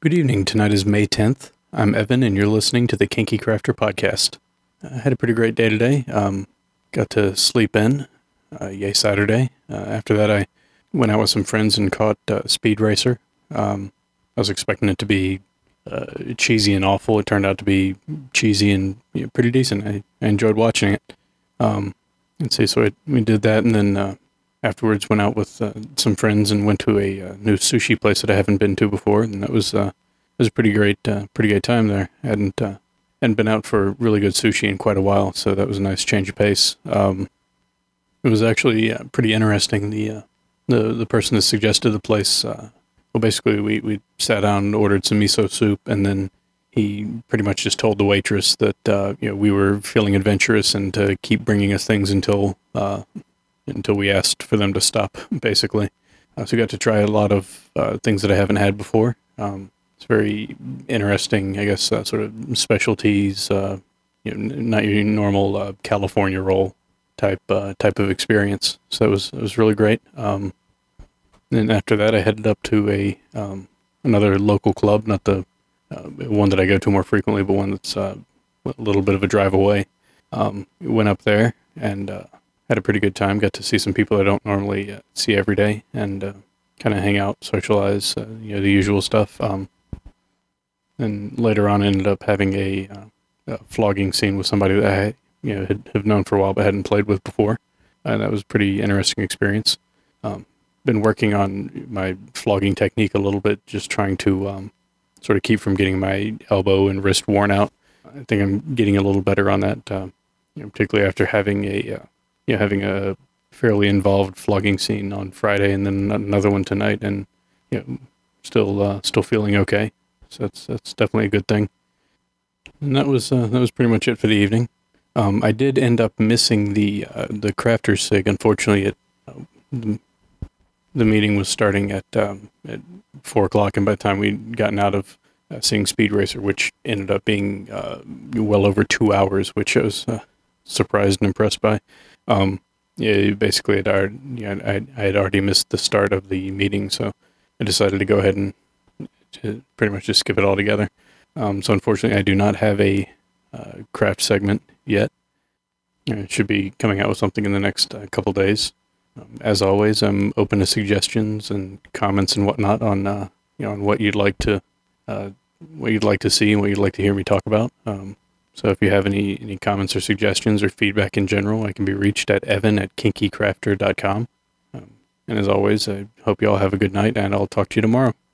Good evening. Tonight is May 10th. I'm Evan, and you're listening to the Kinky Crafter Podcast. I had a pretty great day today. Got to sleep in. Yay, Saturday. After that, I went out with some friends and caught Speed Racer. I was expecting it to be cheesy and awful. It turned out to be cheesy and pretty decent. I enjoyed watching it. We did that, and then afterwards went out with some friends and went to a new sushi place that I haven't been to before, and that was a pretty great time there. Hadn't been out for really good sushi in quite a while, so that was a nice change of pace. It was actually pretty interesting. The person that suggested the place, basically we sat down and ordered some miso soup, and then he pretty much just told the waitress that we were feeling adventurous and to keep bringing us things until we asked for them to stop, basically. So we got to try a lot of things that I haven't had before. It's very interesting, I guess, sort of specialties, not your normal California roll type of experience. So it was really great. Then after that, I headed up to another local club, not the one that I go to more frequently, but one that's a little bit of a drive away. Went up there and had a pretty good time. Got to see some people I don't normally see every day, and kind of hang out, socialize, the usual stuff. And later on, ended up having a flogging scene with somebody that I have known for a while but hadn't played with before, and that was a pretty interesting experience. Been working on my flogging technique a little bit, just trying to sort of keep from getting my elbow and wrist worn out. I think I'm getting a little better on that, particularly after having a fairly involved flogging scene on Friday and then another one tonight, and still feeling okay. So that's definitely a good thing. And that was pretty much it for the evening. I did end up missing the Crafter Sig. Unfortunately, the meeting was starting at 4:00, and by the time we'd gotten out of seeing Speed Racer, which ended up being well over 2 hours, which I was surprised and impressed by. Basically, I had already missed the start of the meeting, so I decided to go ahead and to pretty much just skip it all together. So unfortunately, I do not have a craft segment yet. I should be coming out with something in the next couple days. As always, I'm open to suggestions and comments and whatnot on on what you'd like to see and what you'd like to hear me talk about. So if you have any comments or suggestions or feedback in general, I can be reached at evan@kinkycrafter.com. And as always, I hope you all have a good night, and I'll talk to you tomorrow.